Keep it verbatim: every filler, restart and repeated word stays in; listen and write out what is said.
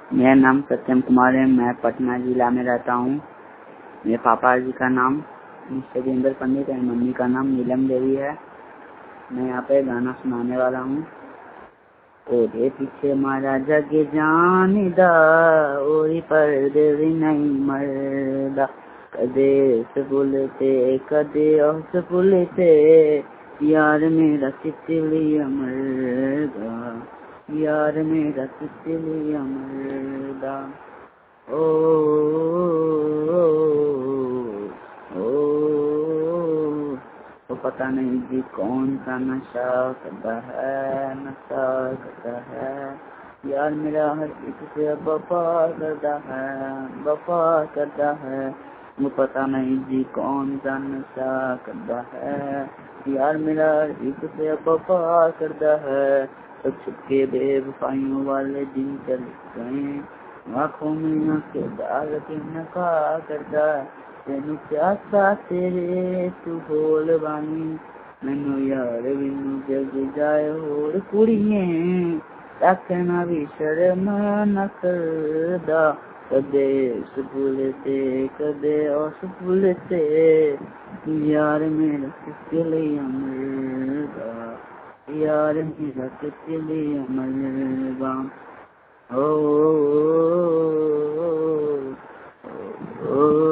मेरा नाम सत्यम कुमार है। मैं पटना जिला में रहता हूँ। मेरे पापा जी का नाम मिस्टर जिंदर पंडित है। मम्मी का नाम नीलम देवी है। मैं यहाँ पे गाना सुनाने वाला हूँ। ओरे पीछे मारा जग जानिदा, ओरी पर देवी नहीं मरदा, कदे भूलते कदे औस भूलते, यार मेरा तितलिया मरदा, यार मेरा तितलिया मरदा। ओ ओ, ओ, ओ, तो पता नहीं जी कौन सा नशा करता है, नशा करता है, यार मेरा हर किसी से वफा करता है, वफा करता है। वो पता नहीं जी कौन सा नशा करता है, यार मेरा हर किसी से वफा करता है। तो छुपके बेवफाइयों वाले दिन चल गए, आँखों में आँखें डाल के नका करता, तेनू प्यासा तेरे तू बोल बानी, मैनू यार बिनू जग जाए होर कुड़िए, रखना भी शर्म न करदा, कदे उस भूलते कदे उस भूलते, यार मेरा तितलिया मरदा, यार मेरा तितलिया मरदा। ओ, ओ, ओ, ओ, ओ, ओ,